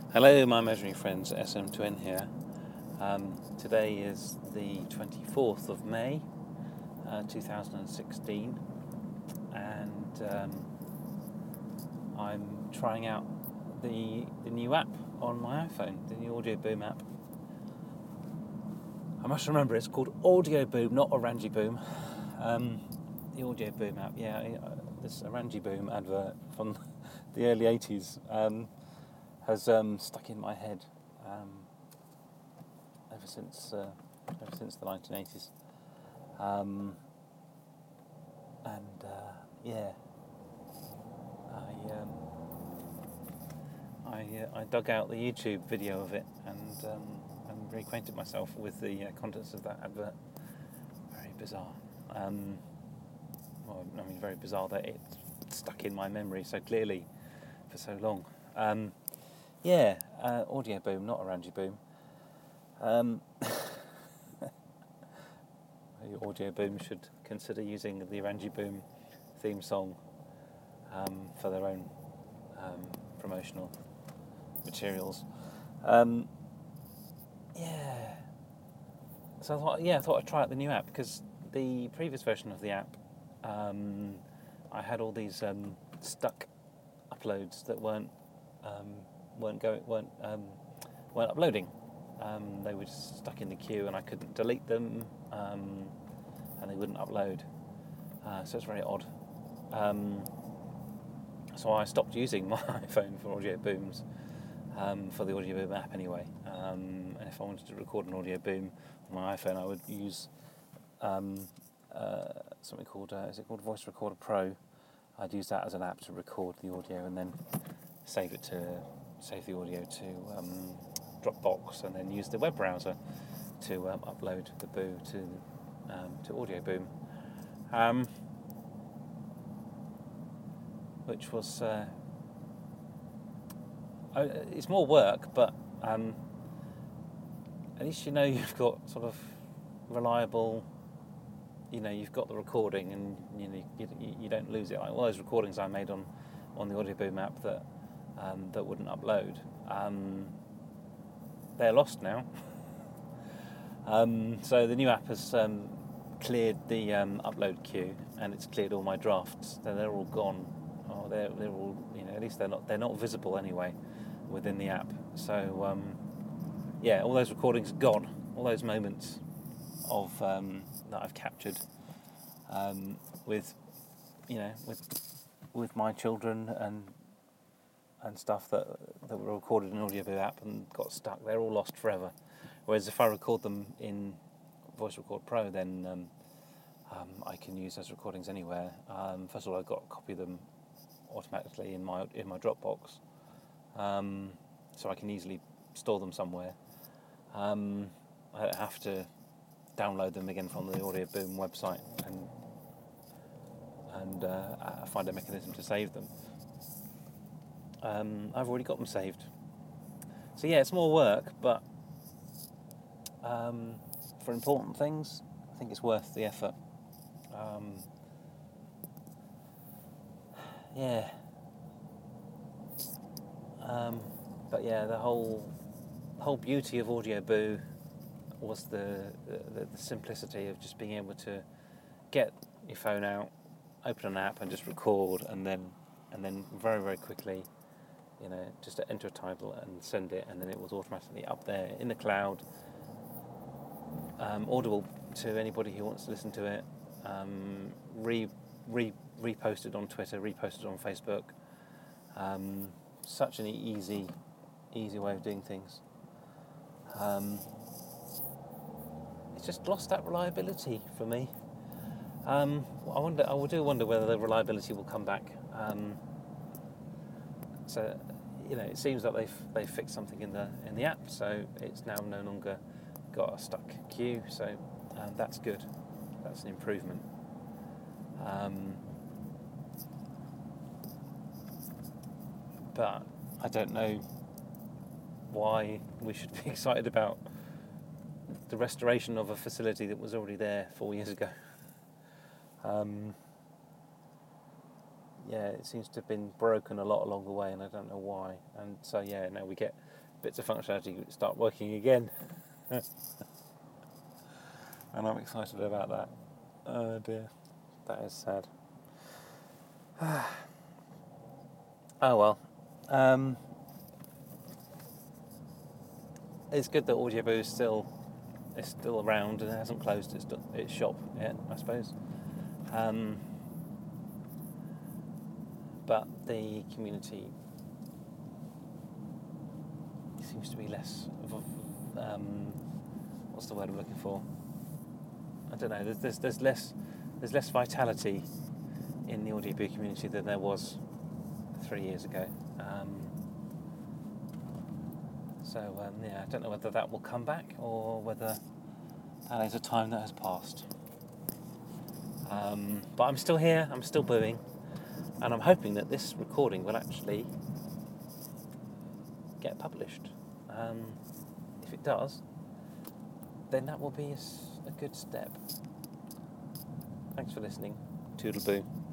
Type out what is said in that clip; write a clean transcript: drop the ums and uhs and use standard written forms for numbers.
Hello, my imaginary friends, SM Twin here. Today is the 24th of May, 2016, and I'm trying out the new app on my iPhone, the new Audio Boom app. I must remember it's called Audio Boom, not Orangy Boom. The Audio Boom app, this Orangy Boom advert from the early 80s has stuck in my head ever since the 1980s, I dug out the YouTube video of it and reacquainted myself with the contents of that advert. Very bizarre. Very bizarre that it stuck in my memory so clearly for so long. Audio Boom, not Orangy Boom. Audio Boom should consider using the Orangy Boom theme song for their own promotional materials. So I thought I'd try out the new app, because the previous version of the app, I had all these stuck uploads that weren't uploading. They were just stuck in the queue, and I couldn't delete them, and they wouldn't upload. So it's very odd. So I stopped using my iPhone for Audio Booms, for the Audio Boom app anyway. And if I wanted to record an Audio Boom on my iPhone, I would use something called Voice Recorder Pro. I'd use that as an app to record the audio and then save the audio to Dropbox, and then use the web browser to upload the boo to Audio Boom, which was it's more work, but at least you've got sort of reliable. You've got the recording, and you don't lose it. Like all those recordings I made on the Audio Boom app that wouldn't upload, they're lost now. So the new app has cleared the upload queue, and it's cleared all my drafts. So they're all gone. Oh, they're all, at least they're not visible anyway within the app. So all those recordings are gone. All those moments of that I've captured with my children and stuff that were recorded in an Audio Boom app and got stuck, they're all lost forever. Whereas if I record them in Voice Recorder Pro, then I can use those recordings anywhere. First of all, I've got a copy of them automatically in my Dropbox, so I can easily store them somewhere. I don't have to download them again from the Audio Boom website and find a mechanism to save them. I've already got them saved. So it's more work, but for important things, I think it's worth the effort. The whole beauty of Audio Boo was the simplicity of just being able to get your phone out, open an app, and just record, and then very, very quickly, just to enter a title and send it, and then it was automatically up there in the cloud, audible to anybody who wants to listen to it, reposted on Twitter, reposted on Facebook. Such an easy way of doing things. It's just lost that reliability for me. I do wonder whether the reliability will come back. It seems that they've fixed something in the app, so it's now no longer got a stuck queue. So that's good. That's an improvement. But I don't know why we should be excited about the restoration of a facility that was already there 4 years ago. it seems to have been broken a lot along the way, and I don't know why. And so now we get bits of functionality start working again, and I'm excited about that. Oh dear, that is sad. Oh well. It's good that Audioboo is still around and hasn't closed its shop yet, I suppose. But the community seems to be less of what's the word I'm looking for? I don't know. There's less vitality in the Audioboo community than there was 3 years ago. I don't know whether that will come back or whether that is a time that has passed. But I'm still here. I'm still booing, and I'm hoping that this recording will actually get published. If it does, then that will be a good step. Thanks for listening. Toodle-boo.